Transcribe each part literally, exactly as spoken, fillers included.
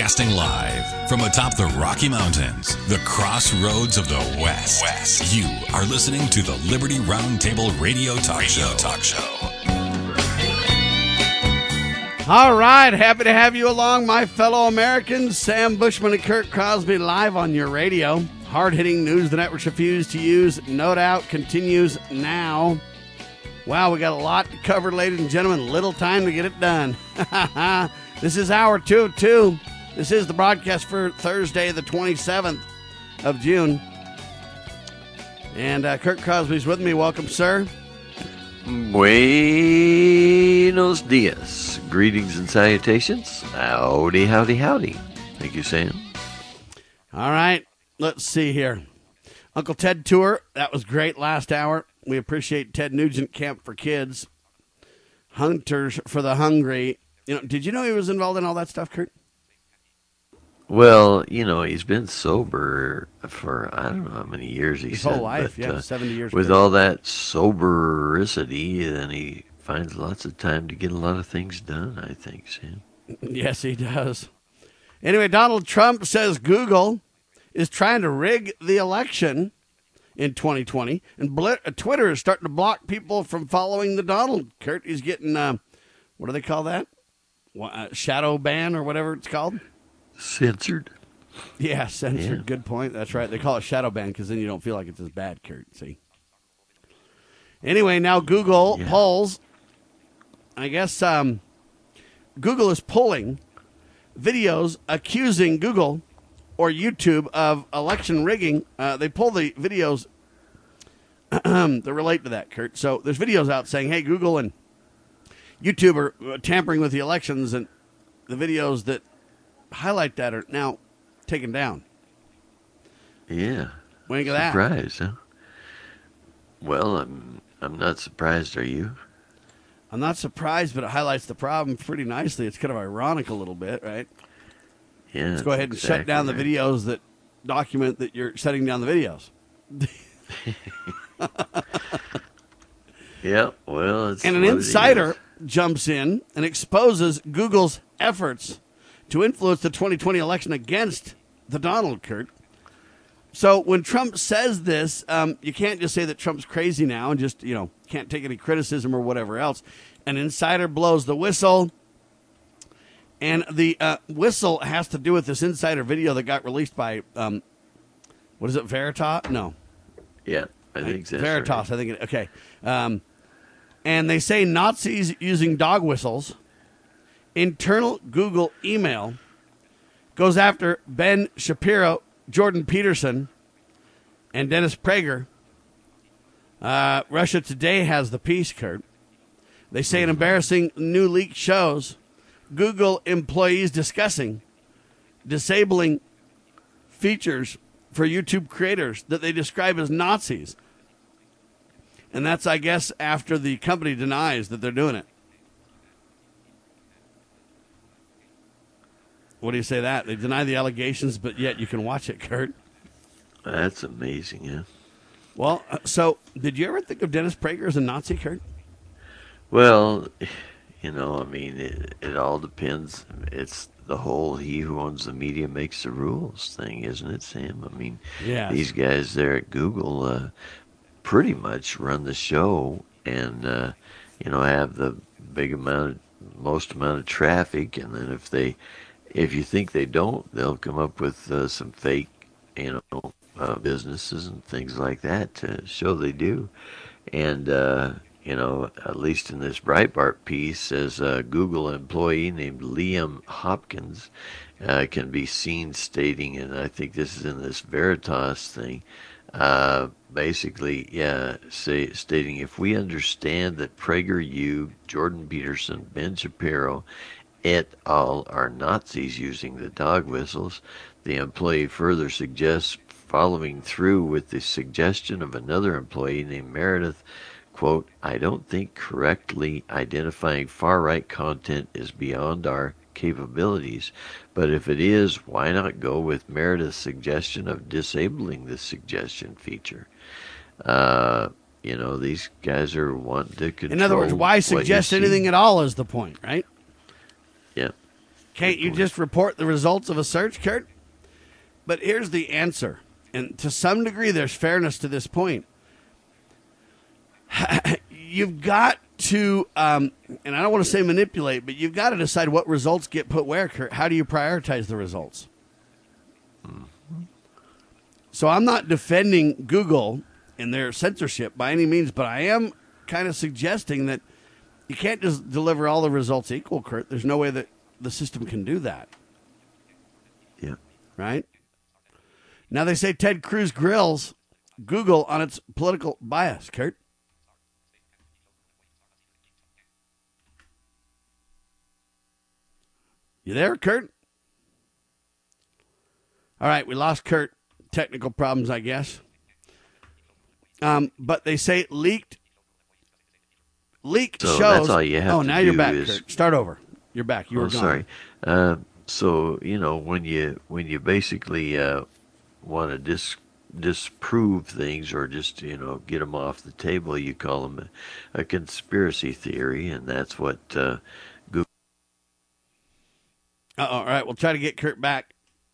Broadcasting live from atop the Rocky Mountains, the crossroads of the West. West. You are listening to the Liberty Roundtable Radio Talk Radio Show. Talk Show. All right, happy to have you along, my fellow Americans. Sam Bushman and Kurt Crosby live on your radio. Hard-hitting news the networks refuse to use, no doubt, continues now. Wow, we got a lot to cover, ladies and gentlemen. Little time to get it done. This is hour two of two. This is the broadcast for Thursday, the twenty-seventh of June. And uh, Kurt Crosby's with me. Welcome, sir. Buenos dias. Greetings and salutations. Howdy, howdy, howdy. Thank you, Sam. All right, let's see here. Uncle Ted tour, that was great last hour. We appreciate Ted Nugent Camp for Kids. Hunters for the Hungry. You know, did you know he was involved in all that stuff, Kurt? Well, you know, he's been sober for, I don't know how many years he His said. whole life, but, yeah, uh, seventy years. With ago. all that sobericity, then he finds lots of time to get a lot of things done, I think, Sam. Yes, he does. Anyway, Donald Trump says Google is trying to rig the election in twenty twenty, and Bl- Twitter is starting to block people from following the Donald. Kurt, he's getting, uh, what do they call that? Uh, shadow ban or whatever it's called? Censored. Yeah, censored. Yeah. Good point. That's right. They call it shadow ban because then you don't feel like it's as bad, Kurt. See? Anyway, now Google Yeah. polls. I guess um, Google is pulling videos accusing Google or YouTube of election rigging. Uh, they pull the videos that relate to that, Kurt. So there's videos out saying, hey, Google and YouTube are tampering with the elections, and the videos that highlight that are now taken down. Yeah. What do you think of that? Surprised, huh? Well, I'm I'm not surprised, are you? I'm not surprised, but it highlights the problem pretty nicely. It's kind of ironic a little bit, right? Yeah. Let's go ahead and exactly shut down the right. videos that document that you're shutting down the videos. Yeah, well, it's And an what it insider is. jumps in and exposes Google's efforts to influence the twenty twenty election against the Donald, Kurt. So when Trump says this, um, you can't just say that Trump's crazy now and just, you know, can't take any criticism or whatever else. An insider blows the whistle, and the uh, whistle has to do with this insider video that got released by, um, what is it, Veritas? No. Yeah, I think that's Veritas, right. I think. It, okay. Um, and they say Nazis using dog whistles. Internal Google email goes after Ben Shapiro, Jordan Peterson, and Dennis Prager. Uh, Russia Today has the piece, Kurt. They say an embarrassing new leak shows Google employees discussing disabling features for YouTube creators that they describe as Nazis. And that's, I guess, after the company denies that they're doing it. What do you say to that? They deny the allegations, but yet you can watch it, Kurt. That's amazing, yeah. Well, uh, so did you ever think of Dennis Prager as a Nazi, Kurt? Well, you know, I mean, it, it all depends. It's the whole he who owns the media makes the rules thing, isn't it, Sam? I mean, Yes. these guys there at Google uh, pretty much run the show and, uh, you know, have the big amount, of, most amount of traffic. And then if they, if you think they don't, they'll come up with uh, some fake, you know, uh, businesses and things like that to show they do. And, uh, you know, at least in this Breitbart piece, says a Google employee named Liam Hopkins uh, can be seen stating, and I think this is in this Veritas thing, uh, basically, yeah, say, stating, if we understand that PragerU, Jordan Peterson, Ben Shapiro, et al. Are Nazis using the dog whistles, the employee further suggests following through with the suggestion of another employee named Meredith, quote, I don't think correctly identifying far-right content is beyond our capabilities, but if it is, why not go with Meredith's suggestion of disabling the suggestion feature? Uh, you know, these guys are wanting to control. In other words, why what you suggest see. anything at all is the point, right? Yeah. Can't you just report the results of a search, Kurt? But here's the answer. And to some degree, there's fairness to this point. You've got to, um, and I don't want to say manipulate, but you've got to decide what results get put where, Kurt. How do you prioritize the results? Mm-hmm. So I'm not defending Google and their censorship by any means, but I am kind of suggesting that you can't just deliver all the results equal, Kurt. There's no way that the system can do that. Yeah. Right? Now they say Ted Cruz grills Google on its political bias, Kurt. You there, Kurt? All right, we lost Kurt. Technical problems, I guess. Um, but they say leaked leaked so shows. That's all you have oh, to now do you're back, is... Kurt. Start over. You're back. You were oh, gone. Sorry. Uh, so you know when you when you basically uh, want to dis disprove things or just you know get them off the table, you call them a, a conspiracy theory, and that's what uh, Google. Uh-oh, all right, we'll try to get Kurt back.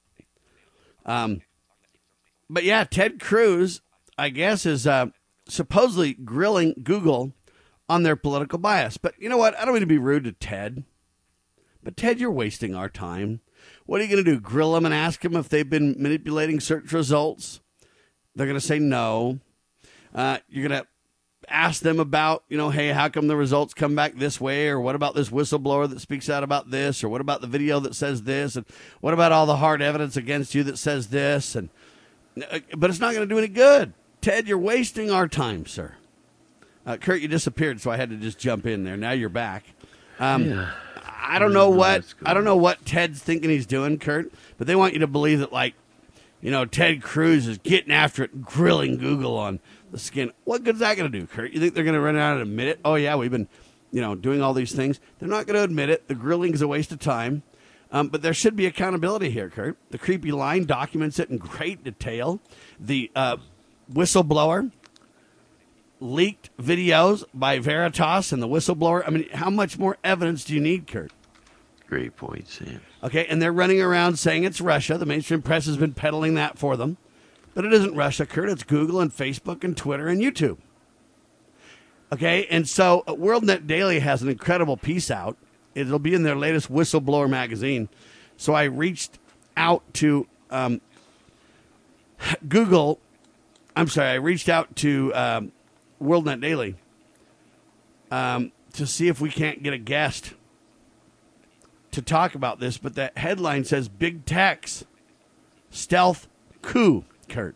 Um, but yeah, Ted Cruz, I guess, is uh, supposedly grilling Google on their political bias. But you know what? I don't mean to be rude to Ted. But Ted, you're wasting our time. What are you going to do? Grill them and ask them if they've been manipulating search results? They're going to say no. Uh, you're going to ask them about, you know, hey, how come the results come back this way? Or what about this whistleblower that speaks out about this? Or what about the video that says this? And what about all the hard evidence against you that says this? And uh, but it's not going to do any good. Ted, you're wasting our time, sir. Uh, Kurt, you disappeared, so I had to just jump in there. Now you're back. Um, yeah. I don't know what I don't know what Ted's thinking he's doing, Kurt, but they want you to believe that, like, you know, Ted Cruz is getting after it, grilling Google on the skin. What good's that going to do, Kurt? You think they're going to run out and admit it? Oh, yeah, we've been, you know, doing all these things. They're not going to admit it. The grilling is a waste of time. Um, but there should be accountability here, Kurt. The creepy line documents it in great detail. The uh, whistleblower leaked videos by Veritas and the whistleblower. I mean, how much more evidence do you need, Kurt? Great point, Sam. Okay, and they're running around saying it's Russia. The mainstream press has been peddling that for them. But it isn't Russia, Kurt. It's Google and Facebook and Twitter and YouTube. Okay, and so uh, WorldNet Daily has an incredible piece out. It'll be in their latest Whistleblower magazine. So I reached out to um, Google. I'm sorry, I reached out to um, WorldNet Daily um, to see if we can't get a guest to talk about this. But that headline says Big Tech's stealth coup, Kurt.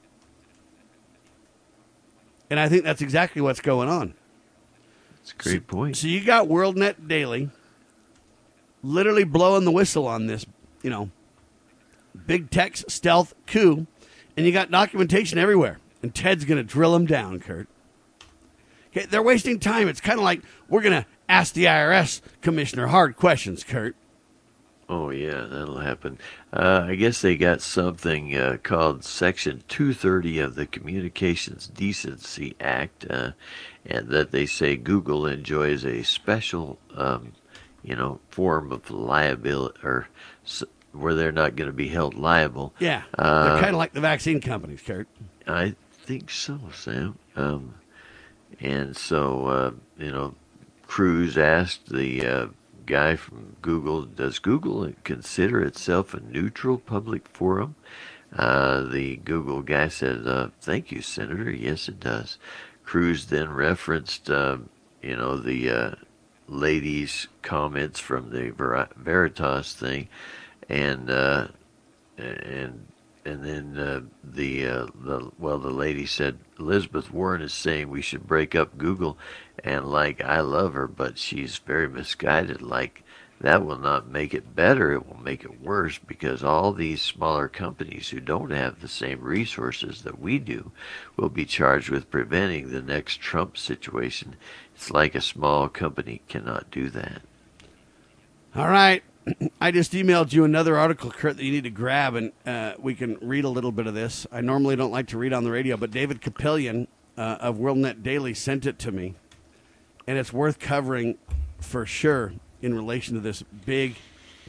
And I think that's exactly what's going on. That's a great so, point. So you got WorldNet Daily literally blowing the whistle on this, you know, Big Tech's stealth coup, and you got documentation everywhere. And Ted's going to drill them down, Kurt. Okay, they're wasting time. It's kind of like we're going to ask the I R S commissioner hard questions, Kurt. Oh, yeah, that'll happen. Uh, I guess they got something uh, called Section two thirty of the Communications Decency Act, uh, and that they say Google enjoys a special, um, you know, form of liability, or s- where they're not going to be held liable. Yeah, uh, they're kind of like the vaccine companies, Kurt. I think so, Sam. Um, and so, uh, you know, Cruz asked the uh, guy from Google, does Google consider itself a neutral public forum? Uh, the Google guy said, uh, thank you, Senator. Yes, it does. Cruz then referenced, uh, you know, the uh, lady's comments from the Ver- Veritas thing, and uh, and and then uh, the uh, the well, the lady said Elizabeth Warren is saying we should break up Google, and like I love her, but she's very misguided. Like that will not make it better; it will make it worse, because all these smaller companies who don't have the same resources that we do will be charged with preventing the next Trump situation. It's like a small company cannot do that. All right. I just emailed you another article, Kurt, that you need to grab, and uh, we can read a little bit of this. I normally don't like to read on the radio, but David Kapelian uh, of WorldNet Daily sent it to me, and it's worth covering for sure in relation to this big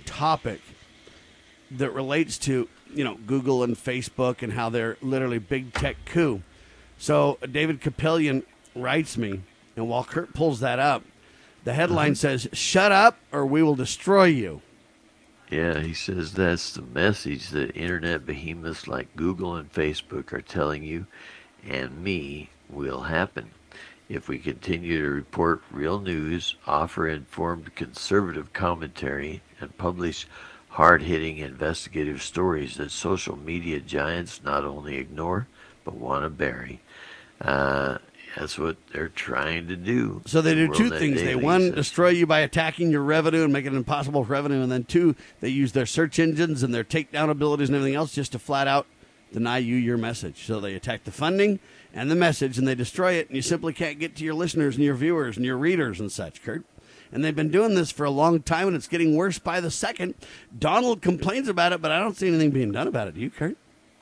topic that relates to, you know, Google and Facebook and how they're literally big tech coup. So David Kapelian writes me, and while Kurt pulls that up, the headline says, "Shut up or we will destroy you." Yeah, he says that's the message that internet behemoths like Google and Facebook are telling you and me will happen. If we continue to report real news, offer informed conservative commentary, and publish hard-hitting investigative stories that social media giants not only ignore, but want to bury. Uh, that's what they're trying to do. So they do two WorldNet things. They, Daily one, says- destroy you by attacking your revenue and make it impossible for revenue. And then two, they use their search engines and their takedown abilities and everything else just to flat out deny you your message. So they attack the funding and the message, and they destroy it, and you simply can't get to your listeners and your viewers and your readers and such, Kurt. And they've been doing this for a long time, and it's getting worse by the second. Donald complains about it, but I don't see anything being done about it. Do you, Kurt?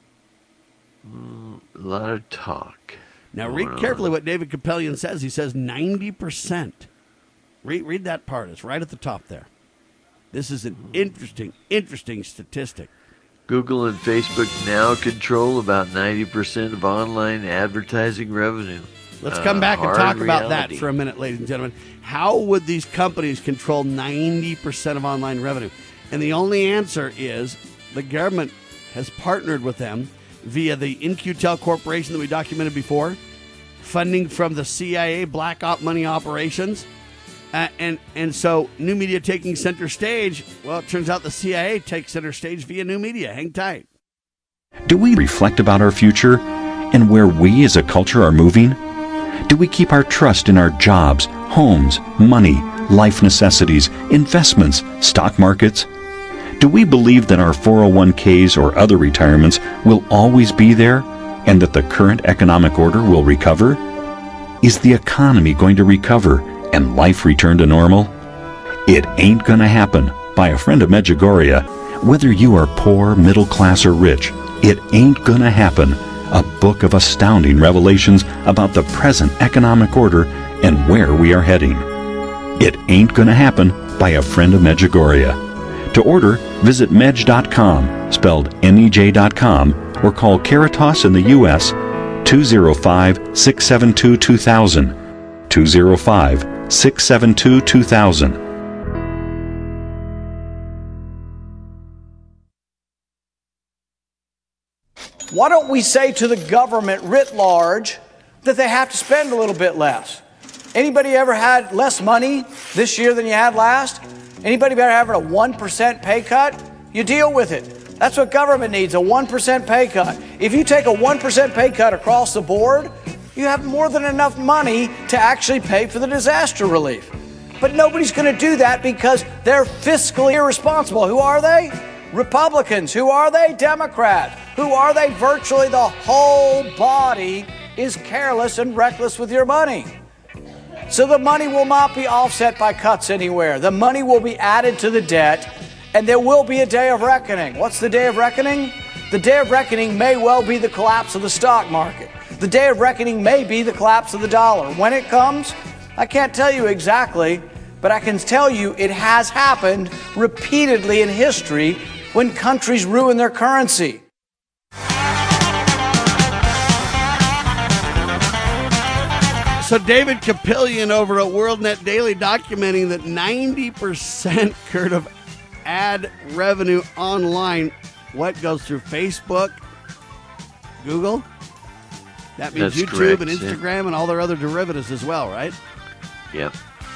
Mm, a lot of talk. Now, read carefully what David Kapelian says. He says ninety percent. Read, read that part. It's right at the top there. This is an interesting, interesting statistic. Google and Facebook now control about ninety percent of online advertising revenue. Let's Uh, come back and hard talk about reality. that for a minute, ladies and gentlemen. How would these companies control ninety percent of online revenue? And the only answer is the government has partnered with them via the In Q Tel Corporation that we documented before, funding from the C I A black op money operations. Uh, and and so New Media taking center stage, well, it turns out the C I A takes center stage via New Media. Hang tight. Do we reflect about our future and where we as a culture are moving? Do we keep our trust in our jobs, homes, money, life necessities, investments, stock markets? Do we believe that our four oh one k's or other retirements will always be there and that the current economic order will recover? Is the economy going to recover and life return to normal? It ain't gonna happen, by a friend of Medjugorje. Whether you are poor, middle class, or rich, it ain't gonna happen. A book of astounding revelations about the present economic order and where we are heading. It ain't gonna happen, by a friend of Medjugorje. To order, visit medj dot com, spelled M E J dot com, or call Caritas in the U S two oh five, six seven two, two thousand. two oh five, six seven two, two thousand. Why don't we say to the government writ large that they have to spend a little bit less? Anybody ever had less money this year than you had last? Anybody ever having a one percent pay cut? You deal with it. That's what government needs, a one percent pay cut. If you take a one percent pay cut across the board, you have more than enough money to actually pay for the disaster relief. But nobody's going to do that because they're fiscally irresponsible. Who are they? Republicans. Who are they? Democrats. Who are they? Virtually the whole body is careless and reckless with your money. So the money will not be offset by cuts anywhere. The money will be added to the debt, and there will be a day of reckoning. What's the day of reckoning? The day of reckoning may well be the collapse of the stock market. The day of reckoning may be the collapse of the dollar. When it comes, I can't tell you exactly, but I can tell you it has happened repeatedly in history when countries ruin their currency. So David Kapelian over at WorldNet Daily documenting that ninety percent, Kurt, of ad revenue online, what goes through Facebook, Google? That means That's YouTube correct, and Instagram yeah. and all their other derivatives as well, right? Yep.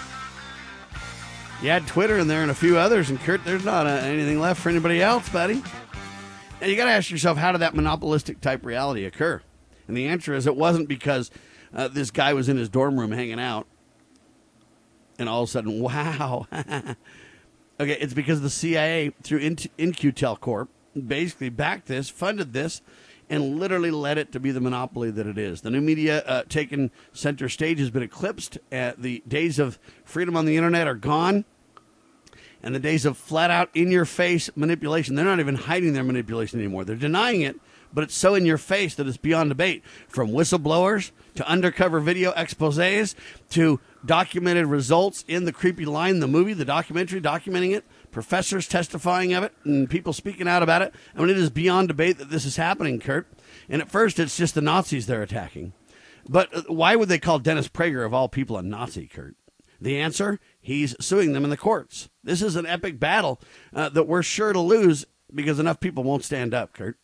You add Twitter in there and a few others, and Kurt, there's not uh, anything left for anybody else, buddy. Now, you got to ask yourself, how did that monopolistic type reality occur? And the answer is it wasn't because uh, this guy was in his dorm room hanging out, and all of a sudden, wow. Okay, it's because the C I A, through In Q Tel Corp, basically backed this, funded this, and literally led it to be the monopoly that it is. The New Media uh, taken center stage has been eclipsed. Uh, the days of freedom on the internet are gone. And the days of flat-out, in-your-face manipulation, they're not even hiding their manipulation anymore. They're denying it, but it's so in your face that it's beyond debate. From whistleblowers to undercover video exposés to documented results in The Creepy Line, the movie, the documentary documenting it, professors testifying of it and people speaking out about it. I mean, it is beyond debate that this is happening, Kurt. And at first, it's just the Nazis they're attacking. But why would they call Dennis Prager, of all people, a Nazi, Kurt? The answer? He's suing them in the courts. This is an epic battle uh, that we're sure to lose because enough people won't stand up, Kurt.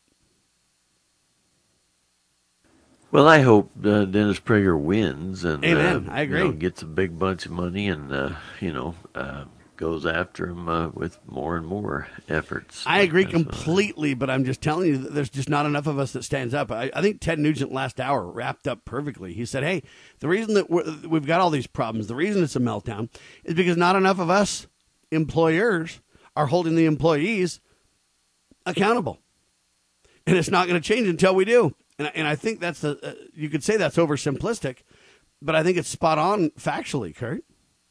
Well, I hope uh, Dennis Prager wins and Amen. Uh, I agree. You know, gets a big bunch of money and, uh, you know, uh, goes after him uh, with more and more efforts. I agree That's completely, but I'm just telling you that there's just not enough of us that stands up. I, I think Ted Nugent last hour wrapped up perfectly. He said, hey, the reason that we're, we've got all these problems, the reason it's a meltdown is because not enough of us employers are holding the employees accountable. And it's not going to change until we do. And, and I think that's the, uh, you could say that's oversimplistic, but I think it's spot on factually, Kurt.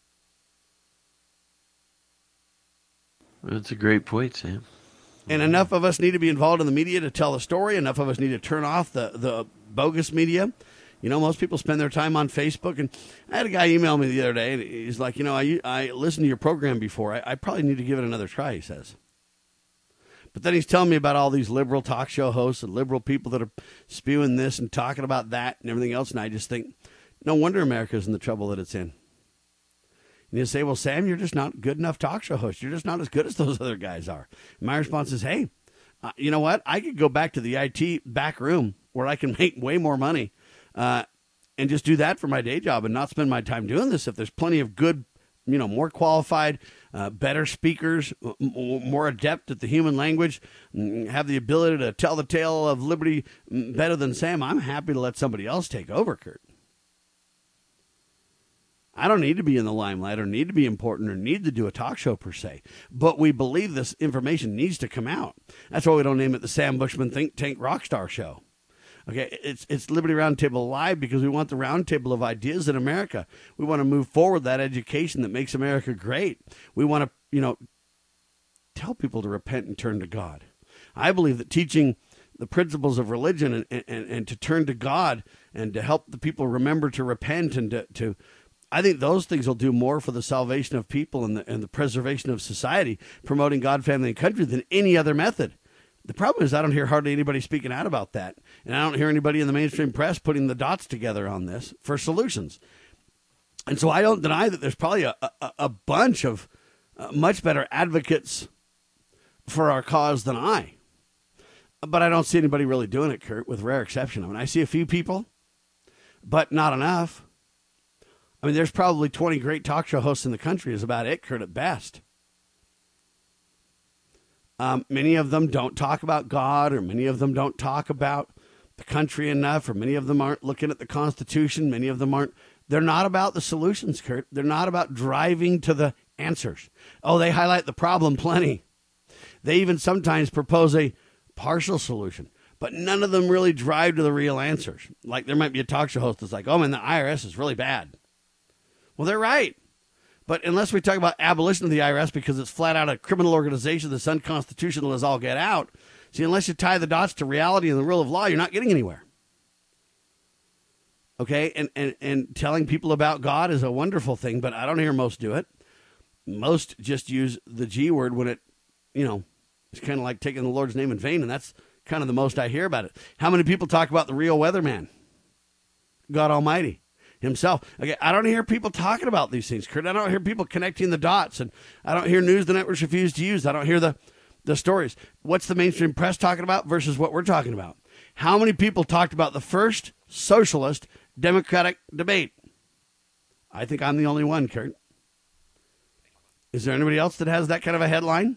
That's a great point, Sam. And enough of us need to be involved in the media to tell the story. Enough of us need to turn off the, the bogus media. You know, most people spend their time on Facebook. And I had a guy email me the other day, and he's like, you know, I, I listened to your program before. I, I probably need to give it another try, he says. But then he's telling me about all these liberal talk show hosts and liberal people that are spewing this and talking about that and everything else. And I just think, no wonder America's in the trouble that it's in. And you say, well, Sam, you're just not good enough talk show host. You're just not as good as those other guys are. And my response is, hey, uh, you know what? I could go back to the I T back room where I can make way more money uh, and just do that for my day job and not spend my time doing this if there's plenty of good, you know, more qualified, uh, better speakers, m- more adept at the human language, have the ability to tell the tale of liberty better than Sam. I'm happy to let somebody else take over, Kurt. I don't need to be in the limelight or need to be important or need to do a talk show per se, but we believe this information needs to come out. That's why we don't name it the Sam Bushman Think Tank Rockstar Show. Okay, it's it's Liberty Roundtable Live because we want the roundtable of ideas in America. We want to move forward that education that makes America great. We want to, you know, tell people to repent and turn to God. I believe that teaching the principles of religion and, and, and to turn to God and to help the people remember to repent and to, to I think those things will do more for the salvation of people and the, and the preservation of society, promoting God, family, and country than any other method. The problem is I don't hear hardly anybody speaking out about that, and I don't hear anybody in the mainstream press putting the dots together on this for solutions. And so I don't deny that there's probably a, a, a bunch of uh, much better advocates for our cause than I. But I don't see anybody really doing it, Kurt, with rare exception. I mean, I see a few people, but not enough. I mean, there's probably twenty great talk show hosts in the country is about it, Kurt, at best. Um, many of them don't talk about God, or many of them don't talk about the country enough, or many of them aren't looking at the Constitution. Many of them aren't. They're not about the solutions, Kurt. They're not about driving to the answers. Oh, they highlight the problem plenty. They even sometimes propose a partial solution. But none of them really drive to the real answers. Like there might be a talk show host that's like, oh, man, the I R S is really bad. Well, they're right. But unless we talk about abolition of the I R S because it's flat out a criminal organization that's unconstitutional as all get out, see, unless you tie the dots to reality and the rule of law, you're not getting anywhere. Okay? And, and, and telling people about God is a wonderful thing, but I don't hear most do it. Most just use the G word when it, you know, it's kind of like taking the Lord's name in vain, and that's kind of the most I hear about it. How many people talk about the real weatherman? God Almighty himself. Okay, I don't hear people talking about these things, Kurt. I don't hear people connecting the dots, and I don't hear news the networks refuse to use. I don't hear the, the stories. What's the mainstream press talking about versus what we're talking about? How many people talked about the first socialist Democratic debate? I think I'm the only one, Kurt. Is there anybody else that has that kind of a headline?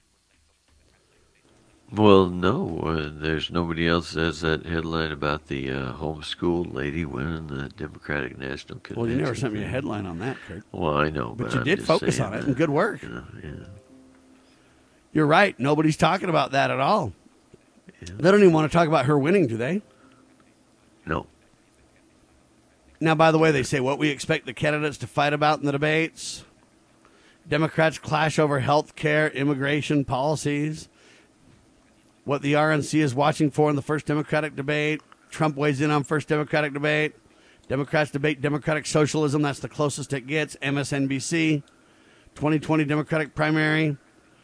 Well, no, uh, there's nobody else that has that headline about the uh, homeschooled lady winning the Democratic National Convention. Well, you never sent me a headline on that, Kurt. Well, I know, but, but you I'm did just focus saying on it, that, and good work. You know, yeah. You're right. Nobody's talking about that at all. Yeah. They don't even want to talk about her winning, do they? No. Now, by the way, they say what we expect the candidates to fight about in the debates. Democrats clash over health care, immigration policies. What the R N C is watching for in the first Democratic debate. Trump weighs in on first Democratic debate. Democrats debate democratic socialism. That's the closest it gets. M S N B C. twenty twenty Democratic primary.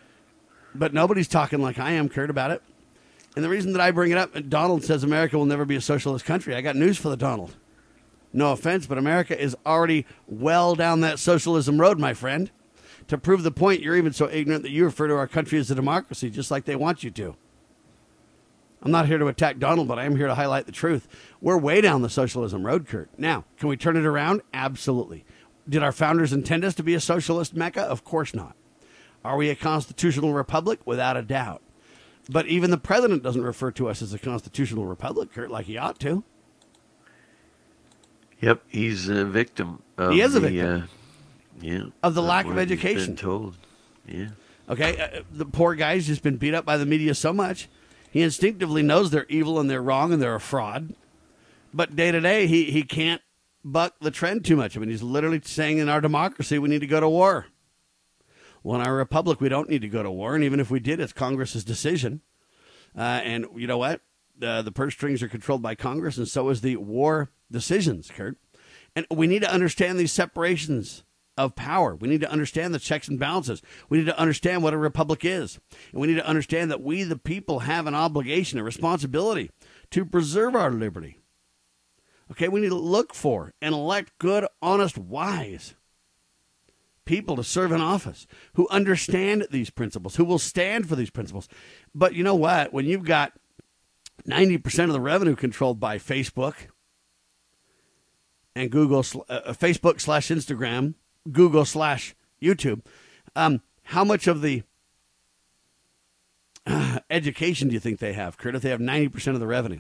But nobody's talking like I am, Kurt, about it. And the reason that I bring it up, Donald says America will never be a socialist country. I got news for the Donald. No offense, but America is already well down that socialism road, my friend. To prove the point, you're even so ignorant that you refer to our country as a democracy, just like they want you to. I'm not here to attack Donald, but I am here to highlight the truth. We're way down the socialism road, Kurt. Now, can we turn it around? Absolutely. Did our founders intend us to be a socialist mecca? Of course not. Are we a constitutional republic? Without a doubt. But even the president doesn't refer to us as a constitutional republic, Kurt, like he ought to. Yep, he's a victim. Of he is a the, victim. Uh, yeah, of the lack of what he's education. been told. Yeah. Okay, uh, the poor guy's just been beat up by the media so much, he instinctively knows they're evil and they're wrong and they're a fraud. But day to day, he he can't buck the trend too much. I mean, he's literally saying in our democracy we need to go to war. Well, in our republic, we don't need to go to war, and even if we did, it's Congress's decision. Uh, and you know what? Uh, the purse strings are controlled by Congress, and so is the war decisions, Kurt. And we need to understand these separations of power. We need to understand the checks and balances. We need to understand what a republic is. And we need to understand that we, the people, have an obligation, a responsibility to preserve our liberty. Okay, we need to look for and elect good, honest, wise people to serve in office who understand these principles, who will stand for these principles. But you know what? When you've got ninety percent of the revenue controlled by Facebook and Google, uh, Facebook slash Instagram, Google slash YouTube, um, how much of the uh, education do you think they have, Kurt, if they have ninety percent of the revenue?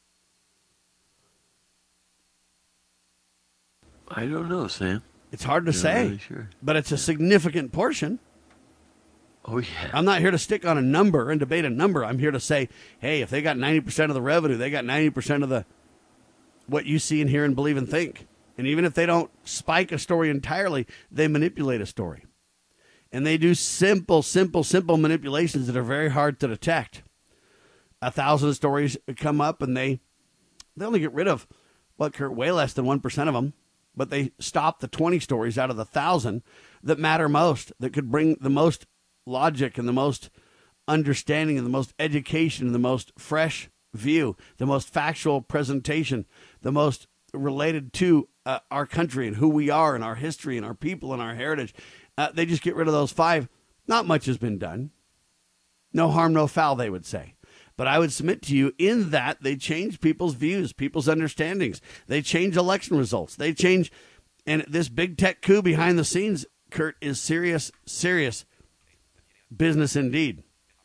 I don't know, Sam. It's hard to Not say, really sure. but it's a significant portion. Oh, yeah. I'm not here to stick on a number and debate a number. I'm here to say, hey, if they got ninety percent of the revenue, they got ninety percent of the what you see and hear and believe and think. And even if they don't spike a story entirely, they manipulate a story. And they do simple, simple, simple manipulations that are very hard to detect. A thousand stories come up and they they only get rid of, what, Kurt, way less than one percent of them. But they stop the twenty stories out of the thousand that matter most, that could bring the most logic and the most understanding and the most education and the most fresh view, the most factual presentation, the most related to uh, our country and who we are and our history and our people and our heritage. Uh, they just get rid of those five. Not much has been done. No harm, no foul, they would say. But I would submit to you in that they change people's views, people's understandings. They change election results. They change. And this big tech coup behind the scenes, Kurt, is serious, serious business indeed.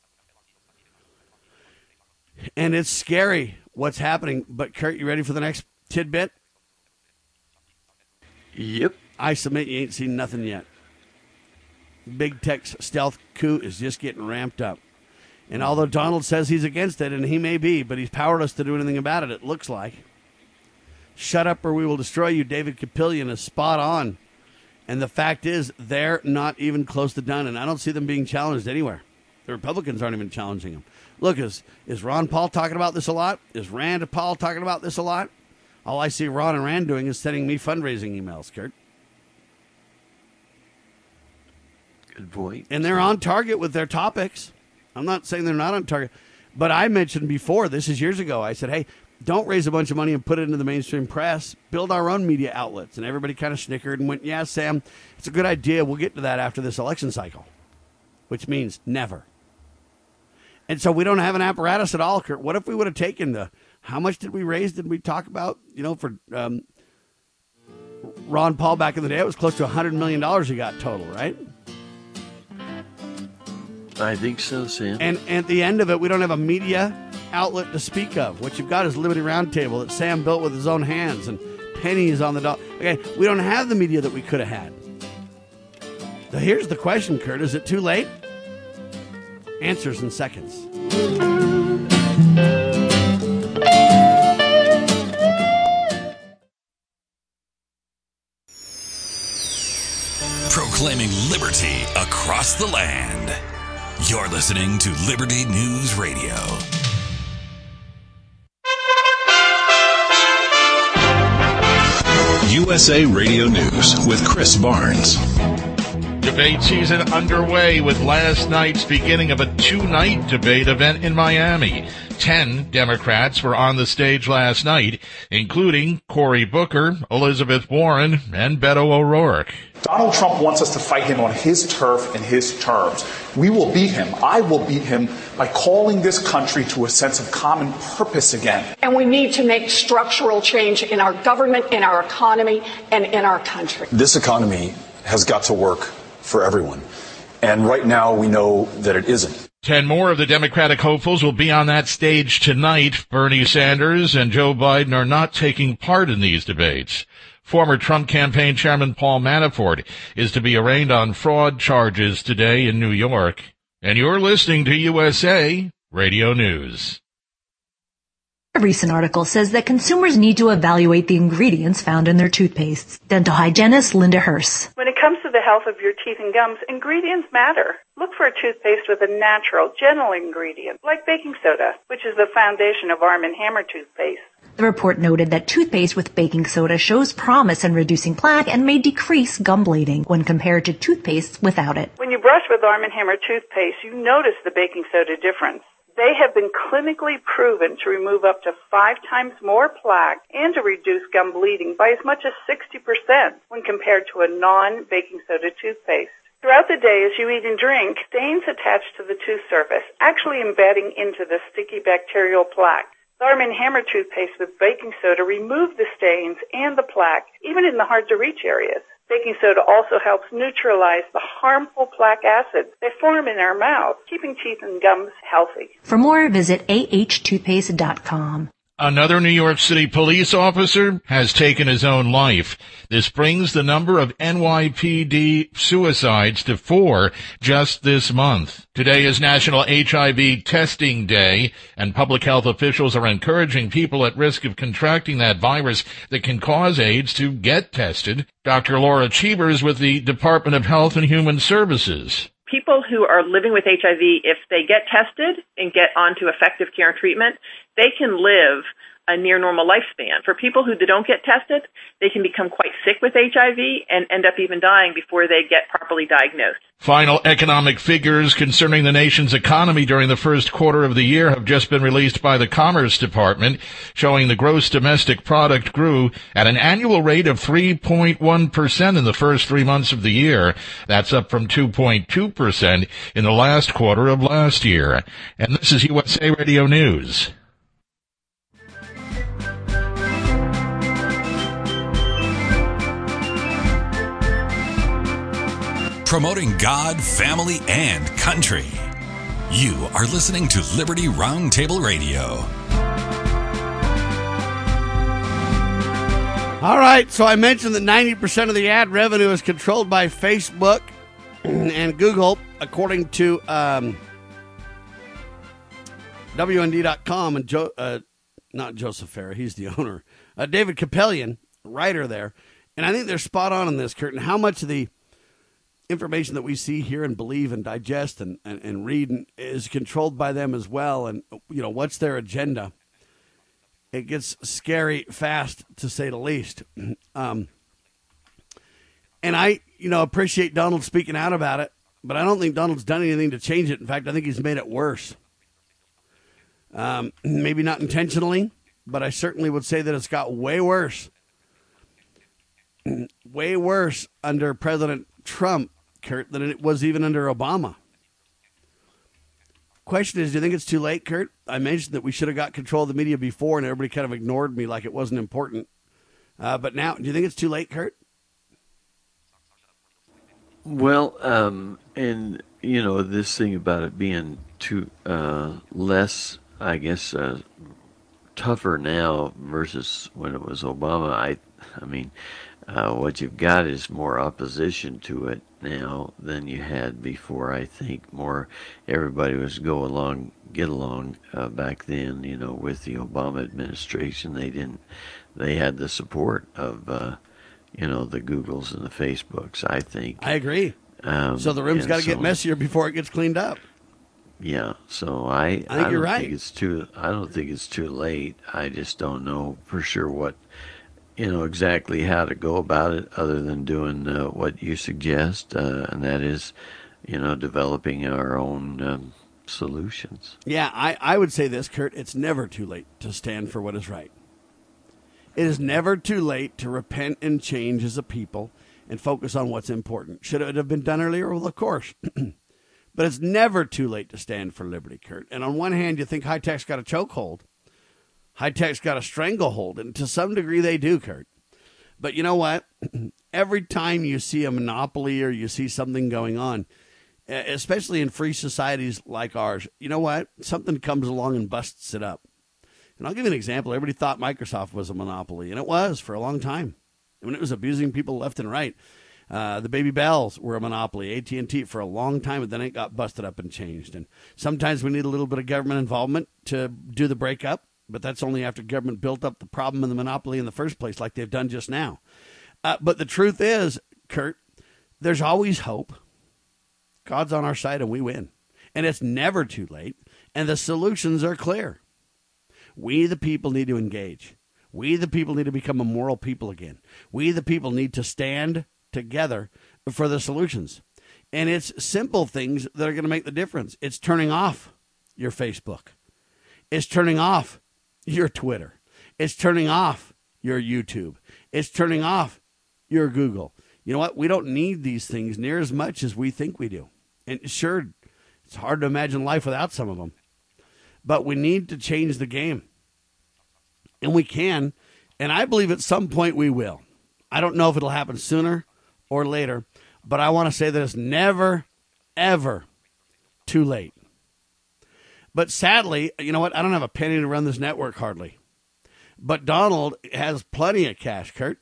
And it's scary what's happening. But, Kurt, you ready for the next tidbit? Yep. I submit you ain't seen nothing yet. Big tech's stealth coup is just getting ramped up. And although Donald says he's against it, and he may be, but he's powerless to do anything about it, it looks like. Shut up or we will destroy you, David Capillion is spot on. And the fact is, they're not even close to done, and I don't see them being challenged anywhere. The Republicans aren't even challenging them. Look, is, is Ron Paul talking about this a lot? Is Rand Paul talking about this a lot? All I see Ron and Rand doing is sending me fundraising emails, Kurt. Good point. And they're on target with their topics. I'm not saying they're not on target, but I mentioned before, this is years ago, I said, hey, don't raise a bunch of money and put it into the mainstream press. Build our own media outlets. And everybody kind of snickered and went, yeah, Sam, it's a good idea. We'll get to that after this election cycle, which means never. And so we don't have an apparatus at all, Kurt. What if we would have taken the, how much did we raise, did we talk about, you know, for um, Ron Paul back in the day? It was close to one hundred million dollars he got total, right? I think so, Sam. And, and at the end of it, we don't have a media outlet to speak of. What you've got is Liberty Roundtable that Sam built with his own hands and pennies on the dollar. Okay, we don't have the media that we could have had. So here's the question, Kurt. Is it too late? Answers in seconds. Proclaiming liberty across the land. You're listening to Liberty News Radio. U S A Radio News with Chris Barnes. Your Debate season underway with last night's beginning of a two-night debate event in Miami. Ten Democrats were on the stage last night, including Cory Booker, Elizabeth Warren, and Beto O'Rourke. Donald Trump wants us to fight him on his turf and his terms. We will beat him. I will beat him by calling this country to a sense of common purpose again. And we need to make structural change in our government, in our economy, and in our country. This economy has got to work for everyone. And right now we know that it isn't. Ten more of the Democratic hopefuls will be on that stage tonight. Bernie Sanders and Joe Biden are not taking part in these debates. Former Trump campaign chairman Paul Manafort is to be arraigned on fraud charges today in New York. And you're listening to U S A Radio News. A recent article says that consumers need to evaluate the ingredients found in their toothpastes. Dental hygienist Linda Hurst. When it comes to the health of your teeth and gums, ingredients matter. Look for a toothpaste with a natural, gentle ingredient, like baking soda, which is the foundation of Arm and Hammer toothpaste. The report noted that toothpaste with baking soda shows promise in reducing plaque and may decrease gum bleeding when compared to toothpaste without it. When you brush with Arm and Hammer toothpaste, you notice the baking soda difference. They have been clinically proven to remove up to five times more plaque and to reduce gum bleeding by as much as sixty percent when compared to a non-baking soda toothpaste. Throughout the day, as you eat and drink, stains attach to the tooth surface, actually embedding into the sticky bacterial plaque. The Arm and Hammer toothpaste with baking soda remove the stains and the plaque, even in the hard-to-reach areas. Baking soda also helps neutralize the harmful plaque acids that form in our mouth, keeping teeth and gums healthy. For more, visit a h toothpaste dot com. Another New York City police officer has taken his own life. This brings the number of N Y P D suicides to four just this month. Today is National H I V Testing Day, and public health officials are encouraging people at risk of contracting that virus that can cause AIDS to get tested. Doctor Laura Cheevers with the Department of Health and Human Services. People who are living with H I V, if they get tested and get onto effective care and treatment, they can live a near normal lifespan. For people who don't get tested, they can become quite sick with H I V and end up even dying before they get properly diagnosed. Final economic figures concerning the nation's economy during the first quarter of the year have just been released by the Commerce Department, showing the gross domestic product grew at an annual rate of three point one percent in the first three months of the year. That's up from two point two percent in the last quarter of last year. And this is U S A Radio News. Promoting God, family, and country. You are listening to Liberty Roundtable Radio. All right, so I mentioned that ninety percent of the ad revenue is controlled by Facebook and Google, according to um, W N D dot com and Joe, uh, not Joseph Farah, he's the owner, uh, David Kapelian, writer there. And I think they're spot on in this, Kurt, and how much of the information that we see, hear, and believe and digest and, and, and read and is controlled by them as well. And, you know, what's their agenda? It gets scary fast, to say the least. Um, and I, you know, appreciate Donald speaking out about it, but I don't think Donald's done anything to change it. In fact, I think he's made it worse. Um, maybe not intentionally, but I certainly would say that it's got way worse. Way worse under President Trump, Kurt, than it was even under Obama. Question is, do you think it's too late, Kurt? I mentioned that we should have got control of the media before, and everybody kind of ignored me like it wasn't important. Uh, but now, do you think it's too late, Kurt? Well, um, and, you know, this thing about it being too uh, less, I guess, uh, tougher now versus when it was Obama, I, I mean, Uh, what you've got is more opposition to it now than you had before. I think more everybody was go along, get along uh, back then. You know, with the Obama administration, they didn't. They had the support of, uh, you know, the Googles and the Facebooks. I think. I agree. Um, so the room's got to so, get messier before it gets cleaned up. Yeah. So I. I think I don't you're right. think it's too. I don't think it's too late. I just don't know for sure what. you know, exactly how to go about it other than doing uh, what you suggest, uh, and that is, you know, developing our own um, solutions. Yeah, I, I would say this, Kurt. It's never too late to stand for what is right. It is never too late to repent and change as a people and focus on what's important. Should it have been done earlier? Well, of course. But it's never too late to stand for liberty, Kurt. And on one hand, you think high-tech's got a chokehold. High-tech's got a stranglehold. And to some degree, they do, Kurt. But you know what? Every time you see a monopoly or you see something going on, especially in free societies like ours, you know what? Something comes along and busts it up. And I'll give you an example. Everybody thought Microsoft was a monopoly, and it was for a long time. I mean, it was abusing people left and right. Uh, the Baby Bells were a monopoly, A T and T for a long time, and then it got busted up and changed. And sometimes we need a little bit of government involvement to do the breakup, but that's only after government built up the problem and the monopoly in the first place, like they've done just now. Uh, but the truth is, Kurt, there's always hope. God's on our side, and we win. And it's never too late, and the solutions are clear. We, the people, need to engage. We, the people, need to become a moral people again. We, the people, need to stand together for the solutions. And it's simple things that are going to make the difference. It's turning off your Facebook. It's turning off your Twitter. It's turning off your YouTube. It's turning off your Google. You know what? We don't need these things near as much as we think we do. And sure, it's hard to imagine life without some of them. But we need to change the game. And we can. And I believe at some point we will. I don't know if it'll happen sooner or later. But I want to say that it's never, ever too late. But sadly, you know what? I don't have a penny to run this network hardly. But Donald has plenty of cash, Kurt.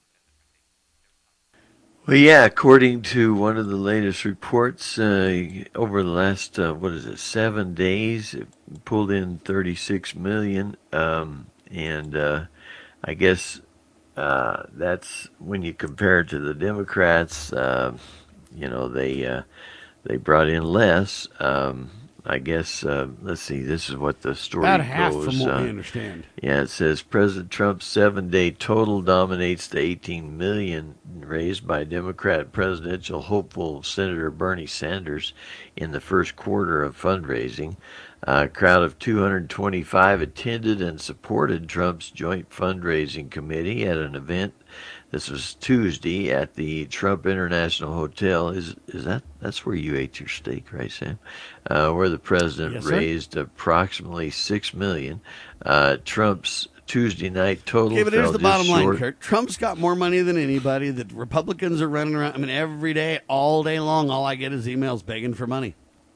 Well, yeah, according to one of the latest reports, uh, over the last, uh, what is it, seven days, it pulled in thirty-six million dollars. Um, and uh, I guess uh, that's when you compare it to the Democrats, uh, you know, they uh, they brought in less. Um, I guess, uh, let's see, this is what the story About goes. half from what uh, we understand. Yeah, it says President Trump's seven-day total dominates the eighteen million dollars raised by Democrat presidential hopeful Senator Bernie Sanders in the first quarter of fundraising. A crowd of two hundred twenty-five attended and supported Trump's joint fundraising committee at an event. This was Tuesday at the Trump International Hotel. Is is that that's where you ate your steak, right, Sam? Uh, where the president Yes, sir. raised approximately six million. Uh, Trump's Tuesday night total. Okay, but here's fell the just bottom line, short. Kurt. Trump's got more money than anybody. The Republicans are running around. I mean, every day, all day long, all I get is emails begging for money.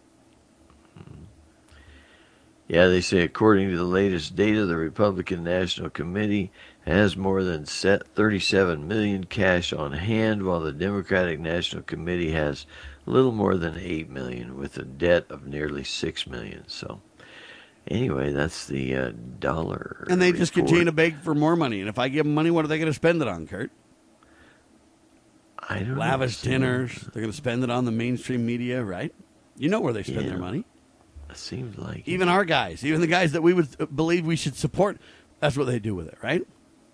Yeah, they say according to the latest data, the Republican National Committee has more than set thirty-seven million dollars cash on hand, while the Democratic National Committee has a little more than eight million dollars with a debt of nearly six million dollars. So anyway, that's the uh, dollar And they just report. continue to beg for more money. And if I give them money, what are they going to spend it on, Kurt? I don't Lavish know. dinners. They're going to spend it on the mainstream media, right? You know where they spend Yeah. their money. It seems like Even our guys, even the guys that we would believe we should support, that's what they do with it, right?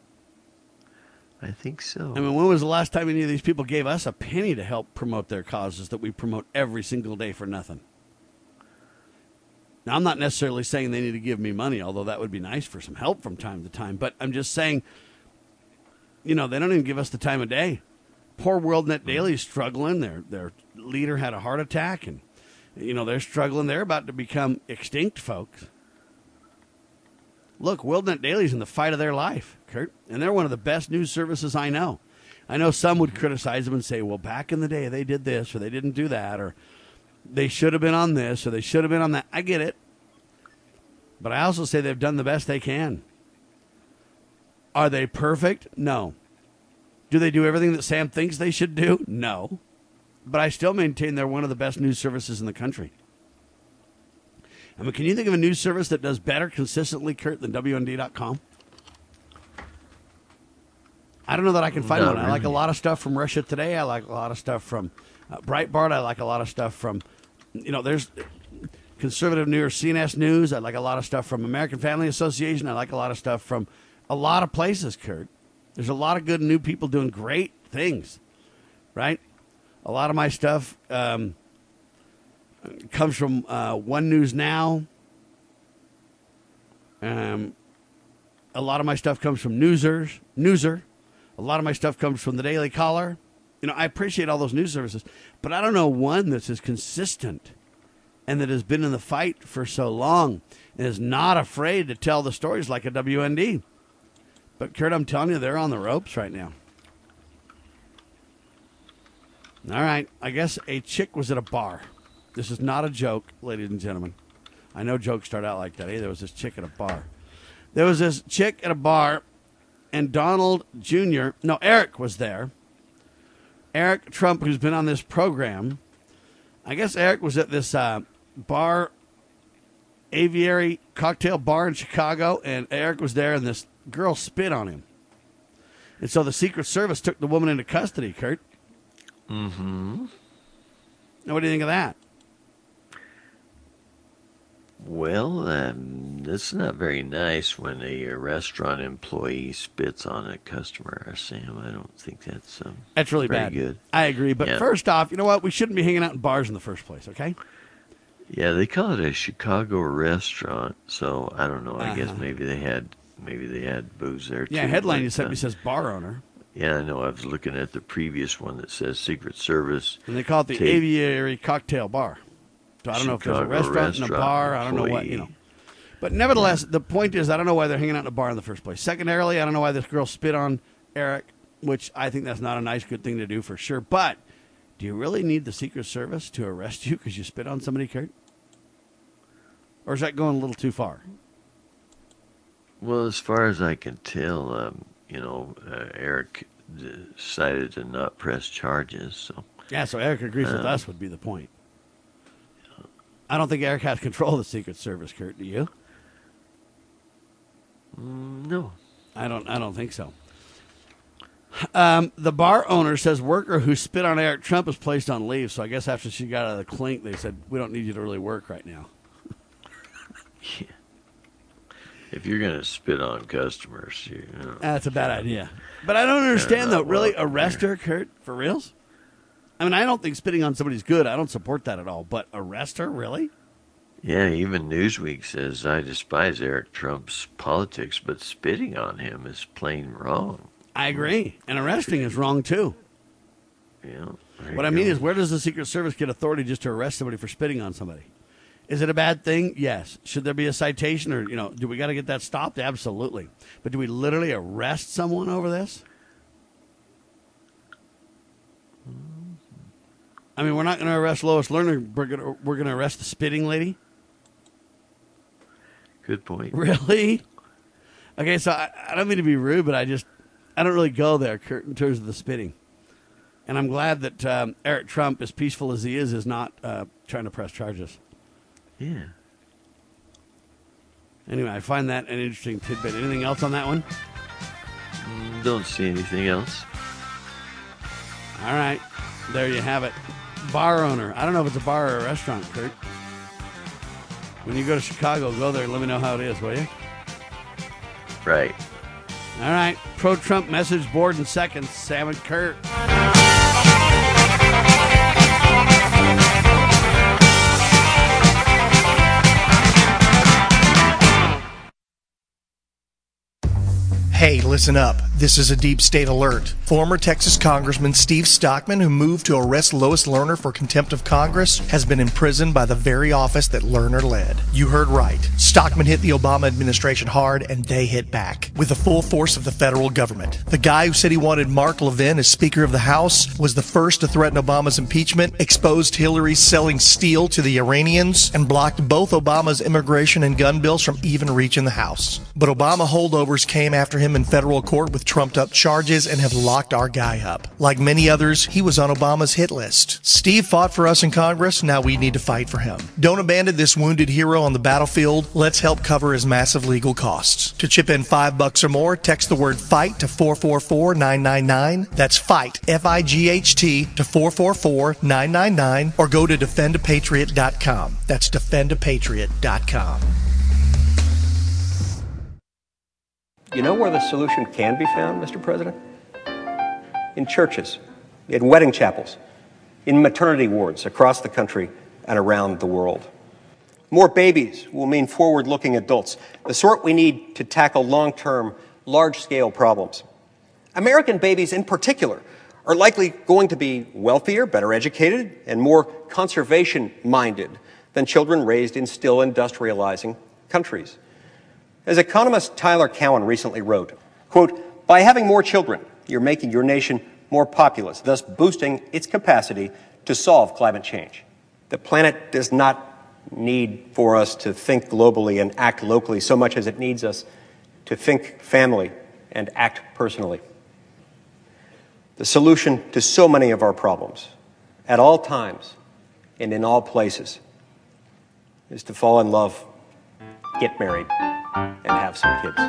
I think so. I mean, when was the last time any of these people gave us a penny to help promote their causes that we promote every single day for nothing? Now, I'm not necessarily saying they need to give me money, although that would be nice for some help from time to time. But I'm just saying, you know, they don't even give us the time of day. Poor WorldNet Daily is struggling. Their, their leader had a heart attack, and, you know, they're struggling. They're about to become extinct, folks. Look, WorldNet Daily's in the fight of their life, Kurt, and they're one of the best news services I know. I know some would criticize them and say, well, back in the day they did this or they didn't do that, or they should have been on this or they should have been on that. I get it. But I also say they've done the best they can. Are they perfect? No. Do they do everything that Sam thinks they should do? No. But I still maintain they're one of the best news services in the country. I mean, can you think of a news service that does better consistently, Kurt, than W N D dot com? I don't know that I can find Not one. I like a really. lot of stuff from Russia Today. I like a lot of stuff from uh, Breitbart. I like a lot of stuff from, you know, there's conservative New York C N S News. I like a lot of stuff from American Family Association. I like a lot of stuff from a lot of places, Kurt. There's a lot of good new people doing great things, right? A lot of my stuff um, comes from uh, One News Now. Um, a lot of my stuff comes from Newsers, Newser. A lot of my stuff comes from the Daily Caller. You know, I appreciate all those news services, but I don't know one that's as consistent and that has been in the fight for so long and is not afraid to tell the stories like a W N D. But, Kurt, I'm telling you, they're on the ropes right now. All right. I guess a chick was at a bar. This is not a joke, ladies and gentlemen. I know jokes start out like that. Hey, there was this chick at a bar. There was this chick at a bar, and Donald Junior, no, Eric was there. Eric Trump, who's been on this program. I guess Eric was at this uh, bar, Aviary cocktail bar in Chicago, and Eric was there, and this girl spit on him. And so the Secret Service took the woman into custody, Kurt. Mm-hmm. Now, what do you think of that? Well, um, it's not very nice when a, a restaurant employee spits on a customer, Sam. I don't think that's um, That's really very bad. good. I agree. But yeah. first off, you know what? We shouldn't be hanging out in bars in the first place, okay? Yeah, they call it a Chicago restaurant, so I don't know. I Uh-huh. guess maybe they had maybe they had booze there, too. Yeah, headline you but, sent uh, me says bar owner. Yeah, I know. I was looking at the previous one that says Secret Service. And they call it the take- Aviary Cocktail Bar. So I don't know if there's a Chicago restaurant and a restaurant bar. I don't know what, you know. But nevertheless, the point is, I don't know why they're hanging out in a bar in the first place. Secondarily, I don't know why this girl spit on Eric, which I think that's not a nice, good thing to do for sure. But do you really need the Secret Service to arrest you because you spit on somebody, Kurt? Or is that going a little too far? Well, as far as I can tell, um, you know, uh, Eric decided to not press charges. So Yeah, so Eric agrees um, with us would be the point. I don't think Eric has control of the Secret Service, Kurt. Do you? Mm, no. I don't I don't think so. Um, the bar owner says worker who spit on Eric Trump is placed on leave. So I guess after she got out of the clink, they said, we don't need you to really work right now. Yeah. If you're going to spit on customers, you know. That's a bad idea. But I don't understand, though. Really, arrest her, Kurt? For reals? I mean, I don't think spitting on somebody's good. I don't support that at all. But arrest her? Really? Yeah, even Newsweek says, I despise Eric Trump's politics, but spitting on him is plain wrong. I agree. And arresting is wrong, too. Yeah. What I mean is, where does the Secret Service get authority just to arrest somebody for spitting on somebody? Is it a bad thing? Yes. Should there be a citation or, you know, do we got to get that stopped? Absolutely. But do we literally arrest someone over this? I mean, we're not going to arrest Lois Lerner. We're going to we're going to arrest the spitting lady. Good point. Really? Okay, so I, I don't mean to be rude, but I just I don't really go there, Kurt, in terms of the spitting. And I'm glad that um, Eric Trump, as peaceful as he is, is not uh, trying to press charges. Yeah. Anyway, I find that an interesting tidbit. Anything else on that one? Mm, don't see anything else. All right. There you have it. Bar owner. I don't know if it's a bar or a restaurant, Kurt. When you go to Chicago, go there and let me know how it is, will you? Right. All right. Pro-Trump message board in seconds. Sam and Kurt. Hey, listen up. This is a deep state alert. Former Texas Congressman Steve Stockman, who moved to arrest Lois Lerner for contempt of Congress, has been imprisoned by the very office that Lerner led. You heard right. Stockman hit the Obama administration hard, and they hit back with the full force of the federal government. The guy who said he wanted Mark Levin as Speaker of the House was the first to threaten Obama's impeachment, exposed Hillary selling steel to the Iranians, and blocked both Obama's immigration and gun bills from even reaching the House. But Obama holdovers came after him in federal court with trumped-up charges and have locked our guy up. Like many others, he was on Obama's hit list. Steve fought for us in Congress, now we need to fight for him. Don't abandon this wounded hero on the battlefield. Let's help cover his massive legal costs. To chip in five bucks or more, text the word FIGHT to four four four nine nine nine. That's FIGHT, F I G H T, to four four four nine nine nine, or go to defend a patriot dot com. That's defend a patriot dot com. You know where the solution can be found, Mister President? In churches, in wedding chapels, in maternity wards across the country and around the world. More babies will mean forward-looking adults, the sort we need to tackle long-term, large-scale problems. American babies in particular are likely going to be wealthier, better educated, and more conservation-minded than children raised in still industrializing countries. As economist Tyler Cowen recently wrote, quote, "By having more children, you're making your nation more populous, thus boosting its capacity to solve climate change. The planet does not need for us to think globally and act locally so much as it needs us to think family and act personally. The solution to so many of our problems, at all times and in all places, is to fall in love, get married, and have some kids."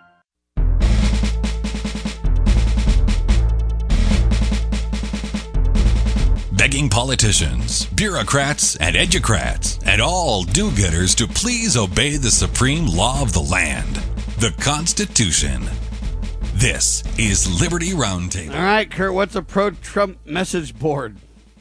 Begging politicians, bureaucrats, and educrats, and all do-gooders to please obey the supreme law of the land, the Constitution. This is Liberty Roundtable. All right, Kurt, what's a pro-Trump message board?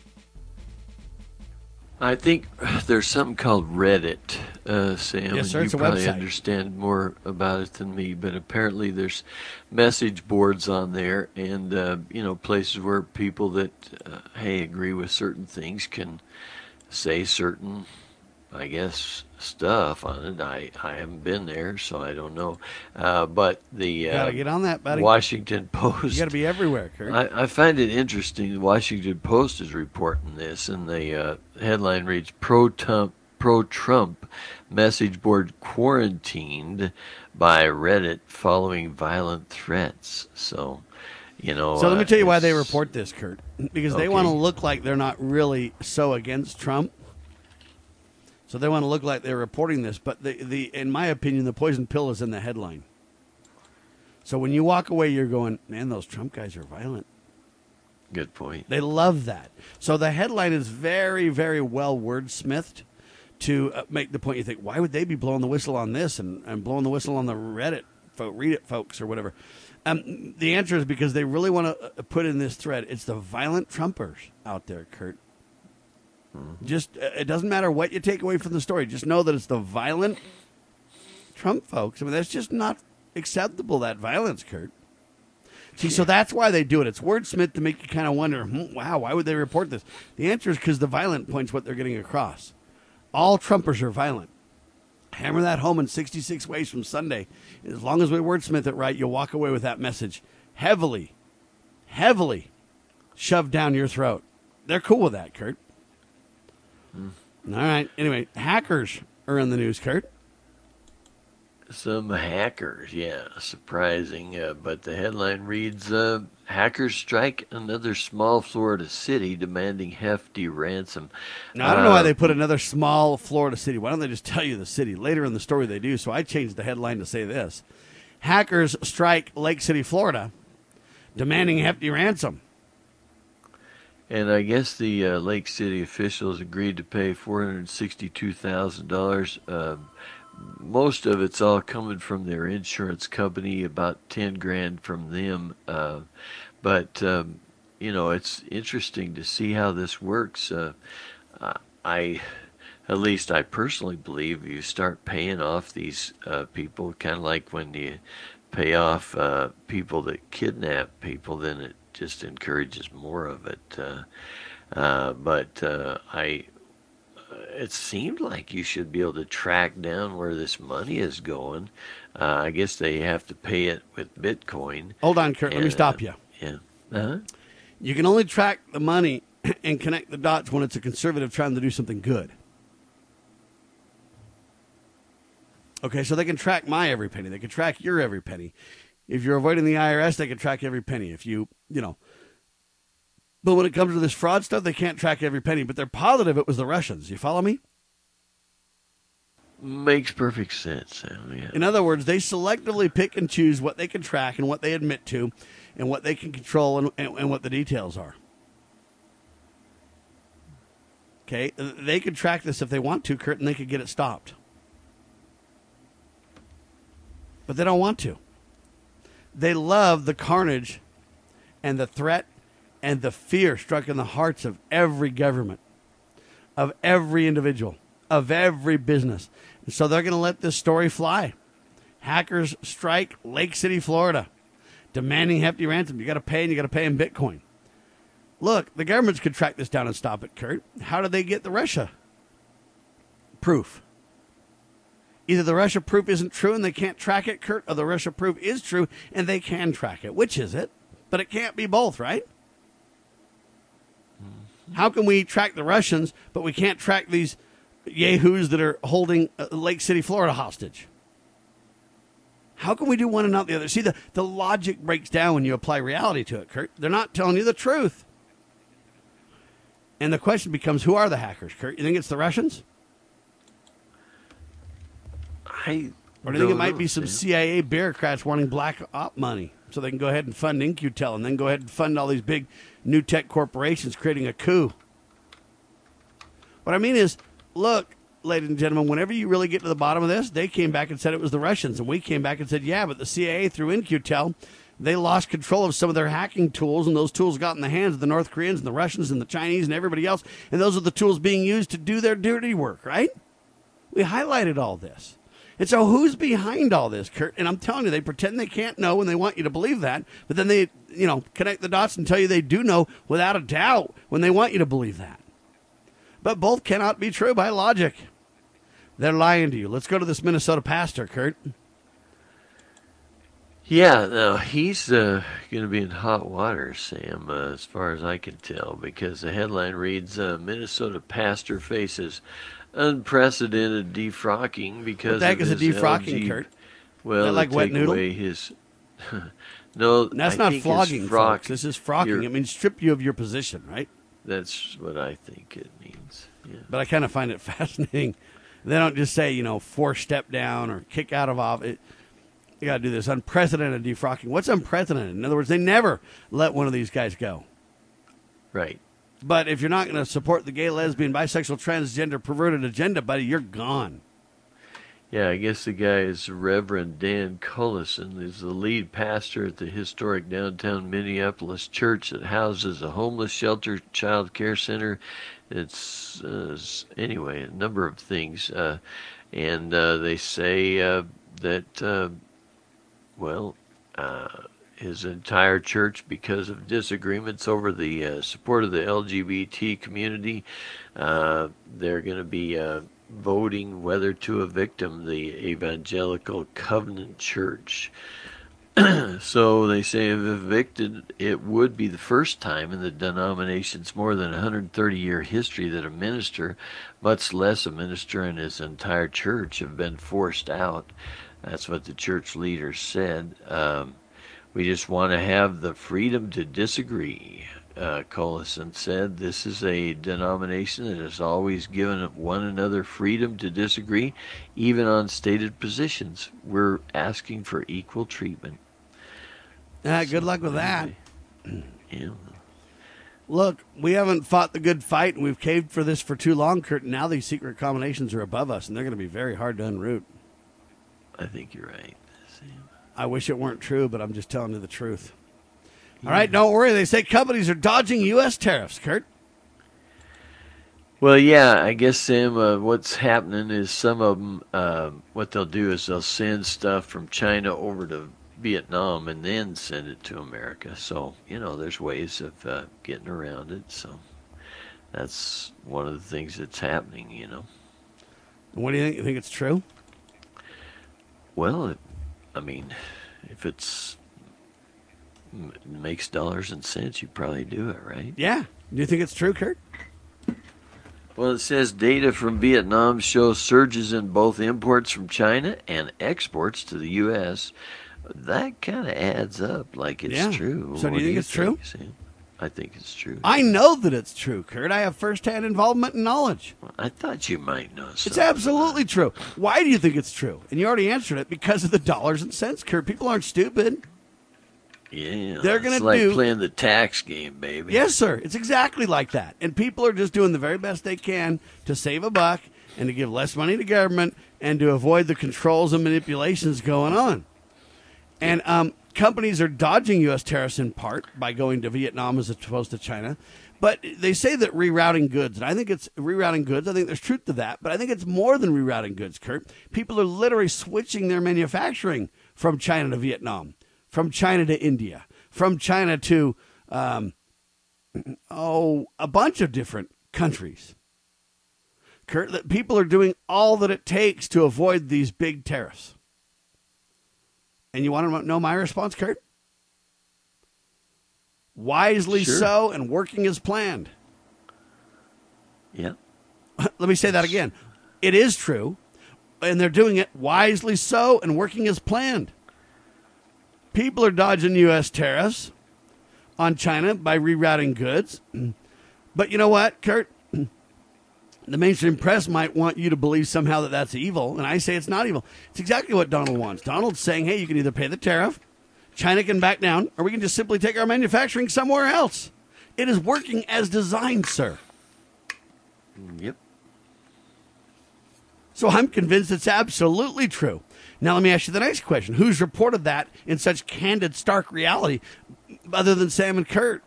I think there's something called Reddit, uh, Sam. Yes, sir, and it's you a probably website. understand more about it than me, but apparently there's message boards on there, and uh, you know, places where people that uh, hey agree with certain things can say certain, I guess, stuff on it. I, I haven't been there, so I don't know. Uh, but the uh, Gotta get on that, buddy. Washington Post. You got to be everywhere, Kurt. I, I find it interesting. The Washington Post is reporting this, and the uh, headline reads, Pro-Trump, Pro-Trump message board quarantined by Reddit following violent threats. So, you know. So let me uh, tell you why they it's- report this, Kurt. Because they Okay. want to look like they're not really so against Trump. So they want to look like they're reporting this. But the, the in my opinion, the poison pill is in the headline. So when you walk away, you're going, man, those Trump guys are violent. Good point. They love that. So the headline is very, very well wordsmithed to uh, make the point. You think, why would they be blowing the whistle on this and, and blowing the whistle on the Reddit, fo- read it, folks, or whatever? Um, the answer is because they really want to put in this thread. It's the violent Trumpers out there, Kurt. Mm-hmm. Just uh, it doesn't matter what you take away from the story. Just know that it's the violent Trump folks. I mean, that's just not acceptable. That violence, Kurt. See, so that's why they do it. It's wordsmith to make you kind of wonder, hmm, wow, why would they report this? The answer is because the violent point's what they're getting across. All Trumpers are violent. Hammer that home in sixty-six ways from Sunday. As long as we wordsmith it right, you'll walk away with that message heavily, heavily shoved down your throat. They're cool with that, Kurt. Mm. All right. Anyway, hackers are in the news, Kurt. Some hackers, yeah, surprising. Uh, but the headline reads, uh, hackers strike another small Florida city demanding hefty ransom. Now, I don't know why Uh, they put another small Florida city. Why don't they just tell you the city? Later in the story they do, so I changed the headline to say this. Hackers strike Lake City, Florida, demanding hefty ransom. And I guess the uh, Lake City officials agreed to pay four hundred sixty-two thousand dollars. Uh, most of it's all coming from their insurance company, about ten grand from them. Uh, but, um, you know, it's interesting to see how this works. Uh, I, at least I personally believe, you start paying off these uh, people, kind of like when you pay off uh, people that kidnap people, then it just encourages more of it. Uh, uh, but uh, I, it seemed like you should be able to track down where this money is going. Uh, I guess they have to pay it with Bitcoin. Hold on, Kurt. Let me And, stop uh, you. Yeah. Uh-huh. You can only track the money and connect the dots when it's a conservative trying to do something good. Okay, so they can track my every penny. They can track your every penny. If you're avoiding the I R S, they can track every penny. If you, you know. But when it comes to this fraud stuff, they can't track every penny. But they're positive it was the Russians. You follow me? Makes perfect sense, Sam. Yeah. In other words, they selectively pick and choose what they can track and what they admit to and what they can control and, and, and what the details are. Okay? They could track this if they want to, Kurt, and they could get it stopped. But they don't want to. They love the carnage and the threat and the fear struck in the hearts of every government, of every individual, of every business. And so they're going to let this story fly. Hackers strike Lake City, Florida, demanding hefty ransom. You got to pay, and you got to pay in Bitcoin. Look, the governments could track this down and stop it, Kurt. How did they get the Russia proof? Either the Russia proof isn't true and they can't track it, Kurt, or the Russia proof is true and they can track it. Which is it? But it can't be both, right? How can we track the Russians, but we can't track these yahoos that are holding uh, Lake City, Florida hostage? How can we do one and not the other? See, the, the logic breaks down when you apply reality to it, Kurt. They're not telling you the truth. And the question becomes, who are the hackers, Kurt? You think it's the Russians? I Or do you think it might be some C I A bureaucrats wanting black op money so they can go ahead and fund InQtel and then go ahead and fund all these big new tech corporations creating a coup? What I mean is, look, ladies and gentlemen, whenever you really get to the bottom of this, they came back and said it was the Russians. And we came back and said, yeah, but the C I A through InQtel, they lost control of some of their hacking tools, and those tools got in the hands of the North Koreans and the Russians and the Chinese and everybody else. And those are the tools being used to do their dirty work, right? We highlighted all this. And so who's behind all this, Kurt? And I'm telling you, they pretend they can't know and they want you to believe that. But then they, you know, connect the dots and tell you they do know without a doubt when they want you to believe that. But both cannot be true by logic. They're lying to you. Let's go to this Minnesota pastor, Kurt. Yeah, no, he's uh, going to be in hot water, Sam, uh, as far as I can tell, because the headline reads, uh, Minnesota pastor faces unprecedented defrocking because what the heck of is his a defrocking, L G... Kurt? Well, is that like take wet noodle? away his... no, that's I not think flogging, frock... folks. This is frocking. It means strip you of your position, right? That's what I think it means. Yeah. But I kind of find it fascinating. They don't just say, you know, force step down or kick out of office. You got to do this unprecedented defrocking. What's unprecedented? In other words, they never let one of these guys go. Right. But if you're not going to support the gay, lesbian, bisexual, transgender, perverted agenda, buddy, you're gone. Yeah, I guess the guy is Reverend Dan Cullison. He's the lead pastor at the historic downtown Minneapolis church that houses a homeless shelter, child care center. It's, uh, anyway, a number of things. Uh, and uh, they say uh, that, uh, well, uh, his entire church, because of disagreements over the uh, support of the L G B T community, uh, they're going to be uh, voting whether to evict him, the Evangelical Covenant Church. So they say if evicted, it would be the first time in the denomination's more than one hundred thirty year history that a minister, much less a minister and his entire church, have been forced out. That's what the church leaders said. Um, we just want to have the freedom to disagree, uh, Cullison said. This is a denomination that has always given one another freedom to disagree, even on stated positions. We're asking for equal treatment. Uh, good luck with that. Yeah. Look, we haven't fought the good fight, and we've caved for this for too long, Kurt. Now these secret combinations are above us, and they're going to be very hard to unroot. I think you're right, Sam. I wish it weren't true, but I'm just telling you the truth. Yeah. All right, don't worry. They say companies are dodging U S tariffs, Kurt. Well, yeah, I guess, Sam, uh, what's happening is some of them, uh, what they'll do is they'll send stuff from China over to Vietnam and then send it to America. So, you know, there's ways of uh, getting around it. So that's one of the things that's happening, you know. What do you think? You think it's true? Well, it, I mean, if it's m- makes dollars and cents, you probably do it, right? Yeah. Do you think it's true, Kurt? Well, it says data from Vietnam shows surges in both imports from China and exports to the U S That kind of adds up like it's yeah. true. So do you what think do it's you true? think, Sam? I think it's true. I know that it's true, Kurt. I have firsthand involvement and knowledge. I thought you might know something. It's absolutely true. Why do you think it's true? And you already answered it, because of the dollars and cents, Kurt. People aren't stupid. Yeah, they're going to to like do playing the tax game, baby. Yes, sir. It's exactly like that. And people are just doing the very best they can to save a buck and to give less money to government and to avoid the controls and manipulations going on. And um, companies are dodging U S tariffs in part by going to Vietnam as opposed to China. But they say that rerouting goods, and I think it's rerouting goods. I think there's truth to that, but I think it's more than rerouting goods, Kurt. People are literally switching their manufacturing from China to Vietnam, from China to India, from China to, um, oh, a bunch of different countries. Kurt, that people are doing all that it takes to avoid these big tariffs. And you want to know my response, Kurt? Wisely Sure. so and working as planned. Yeah. Let me say that again. It is true, and they're doing it wisely so and working as planned. People are dodging U S tariffs on China by rerouting goods. But you know what, Kurt? The mainstream press might want you to believe somehow that that's evil, and I say it's not evil. It's exactly what Donald wants. Donald's saying, hey, you can either pay the tariff, China can back down, or we can just simply take our manufacturing somewhere else. It is working as designed, sir. Yep. So I'm convinced it's absolutely true. Now let me ask you the next question. Who's reported that in such candid, stark reality other than Sam and Kurt?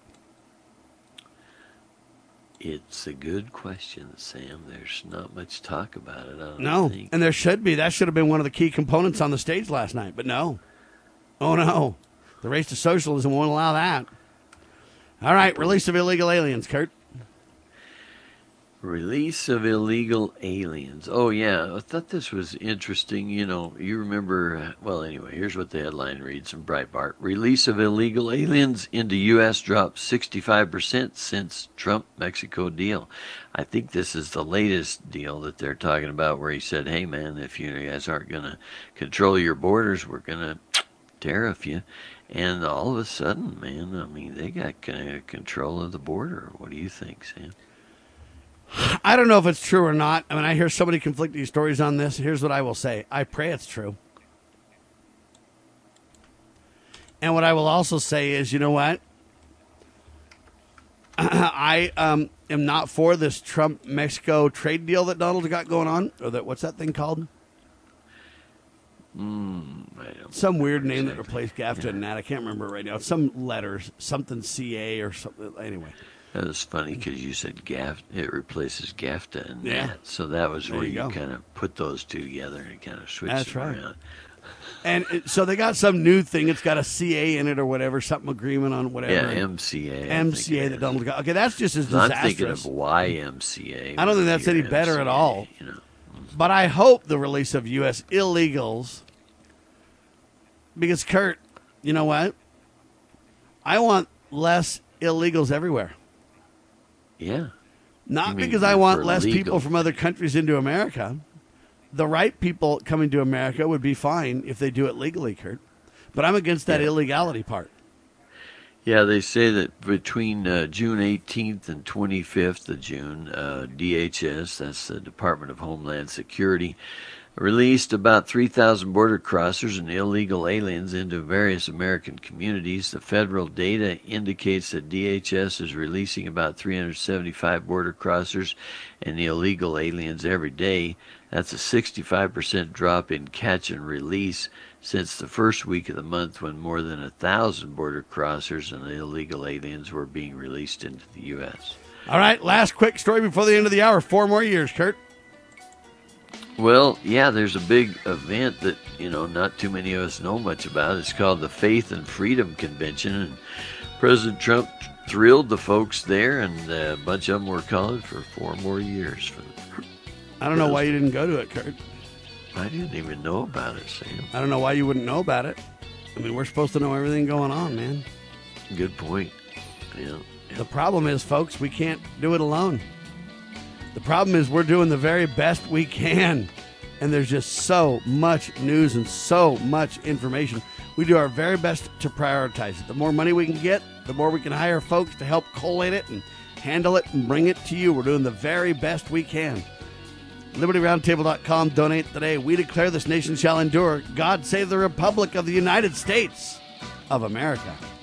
It's a good question, Sam. There's not much talk about it, I don't No, think. and there should be. That should have been one of the key components on the stage last night, but no. Oh, no. The race to socialism won't allow that. All right, release of illegal aliens, Kurt. Release of illegal aliens. Oh, yeah. I thought this was interesting. You know, you remember, well, anyway, here's what the headline reads from Breitbart. Release of illegal aliens into U S dropped sixty-five percent since Trump-Mexico deal. I think this is the latest deal that they're talking about where he said, hey, man, if you guys aren't going to control your borders, we're going to tariff you. And all of a sudden, man, I mean, they got kind of control of the border. What do you think, Sam? I don't know if it's true or not. I mean, I hear so many conflicting stories on this. Here's what I will say. I pray it's true. And what I will also say is, you know what? I um, am not for this Trump-Mexico trade deal that Donald got going on. Or that, what's that thing called? Mm, I don't Some weird name exactly. that replaced GAFTA and that. I can't remember it right now. It's some letters, something C A or something. Anyway. That was funny because you said GAF, it replaces GAFTA and Yeah. that. So that was There where you you, go. kind of put those two together and kind of switched That's them right. around. And it, so they got some new thing. It's got a C A in it or whatever, something agreement on whatever. Yeah, M C A. I M C A think it that is. Donald got. Okay, that's just as I'm disastrous. thinking of Y M C A. I don't think that's any Your better M C A, at all. You know. But I hope the release of U S illegals, because Kurt, you know what? I want less illegals everywhere. Yeah. Not You mean because I want for less legal. people from other countries into America. The right people coming to America would be fine if they do it legally, Kurt. But I'm against that Yeah. illegality part. Yeah, they say that between uh, June eighteenth and twenty-fifth of June, uh, D H S, that's the Department of Homeland Security, released about three thousand border crossers and illegal aliens into various American communities. The federal data indicates that D H S is releasing about three hundred seventy-five border crossers and illegal aliens every day. That's a sixty-five percent drop in catch and release since the first week of the month, when more than a thousand border crossers and illegal aliens were being released into the U S. All right, last quick story before the end of the hour. Four more years, Kurt. Well, yeah, there's a big event that, you know, not too many of us know much about. It's called the Faith and Freedom Convention, and President Trump thrilled the folks there, and a bunch of them were calling for four more years. For the, I don't know why you didn't go to it, Kurt. I didn't even know about it, Sam. I don't know why you wouldn't know about it. I mean, we're supposed to know everything going on, man. Good point. Yeah. The problem is, folks, we can't do it alone. The problem is we're doing the very best we can, and there's just so much news and so much information. We do our very best to prioritize it. The more money we can get, the more we can hire folks to help collate it and handle it and bring it to you. We're doing the very best we can. Liberty Roundtable dot com. Donate today. We declare this nation shall endure. God save the Republic of the United States of America.